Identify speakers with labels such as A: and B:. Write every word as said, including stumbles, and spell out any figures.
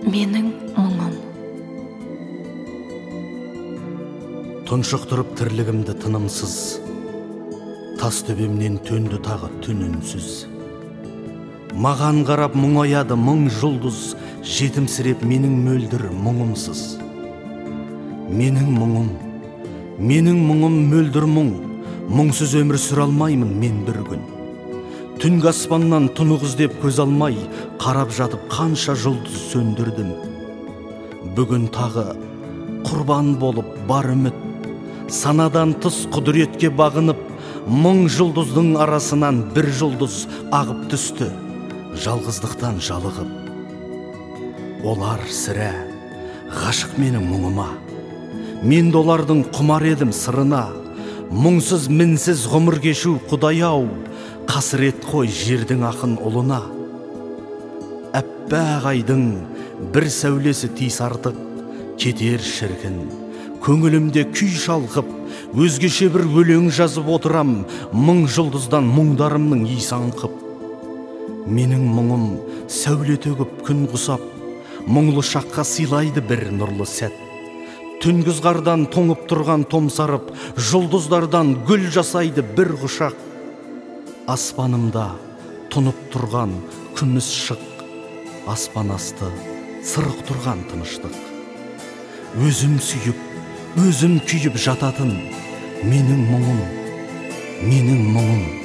A: Менің мұңым.
B: Тұншықтырып тірлігімді тынымсыз, тас төбемнен төнді тағы түн үнсіз. Маған қарап мұңаяды мың жұлдыз, жетімсіреп менің мөлдір мұңымсыз. Менің мұңым, менің мұңым мөлдір мұң, мұңсыз өмір сүре алмаймын мен бір күн. Түнгі аспаннан тұнық іздеп көз алмай, қарап жатып қанша жұлдыз сөндірдім. Бүгін тағы құрбан болып бар үміт, санадан тыс құдіретке бағынып, мың жұлдыздың арасынан бір жұлдыз ағып түсті, жалғыздықтан жалығып. Олар сірә ғашық менің мұңыма, мен де олардың құмар едім сырына. Мұңсыз мінсіз ғұмыр кешу Құдай-ау, қасірет қой жердің ақын ұлына. Әппақ айдың бір сәулесі тиіс артық, кетер шіркін көңілімде күй шалқып, өзгеше бір өлең жазып отырам, мың жұлдыздан мұңдарымның иісі аңқып. Менің мұңым сәуле төгіп күн құсап, мұңлы шаққа сыйлайды бір нұрлы сәт. Түнгі ызғардан тоңып тұрған томсарып, жұлдыздардан гүл жасайды бір құшақ. Аспанымда тұнып тұрған күміс шық, аспан асты сырық тұрған тыныштық. Өзім сүйіп, өзім күйіп жататын менің мұңым, менің мұңым.